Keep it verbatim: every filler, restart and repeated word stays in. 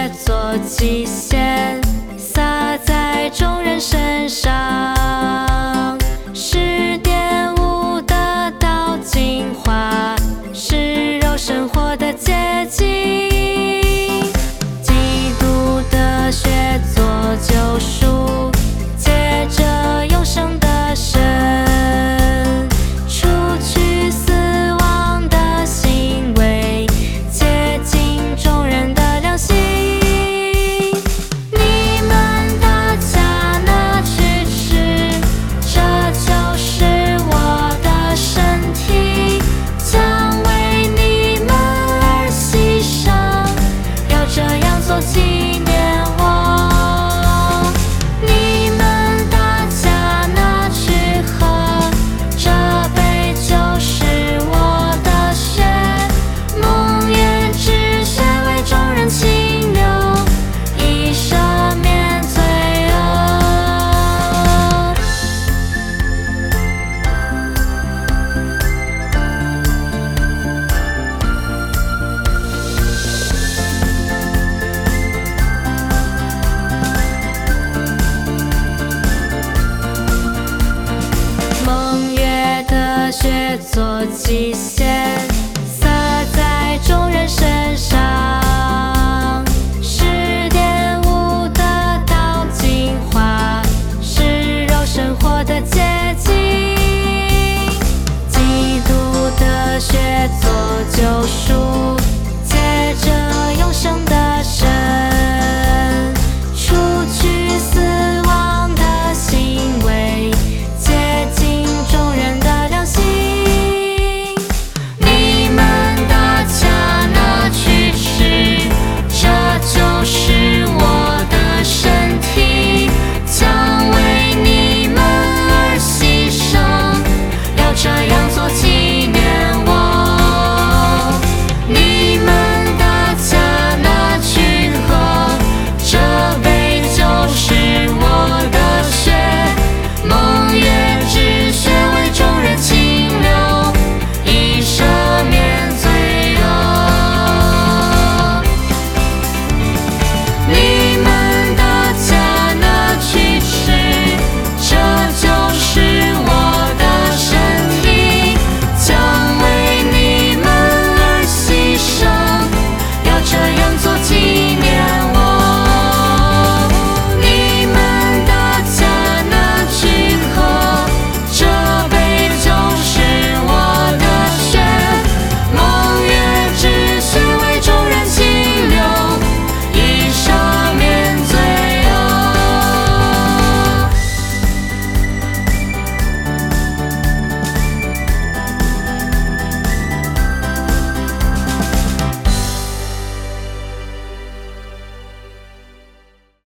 血做祭献，洒在众人身上，是玷污的道精华，是肉生活的结晶。基督的血做救赎，借着永生的神，除去死亡的行为，洁净众人的良心。你们大家拿去吃，这就是我的身体，将为你们而牺牲，要这样做纪念我。你们大家拿去喝，这杯就是我的血，蒙眼之血为众人清流，以赦免罪恶。蒙月的血做祭献。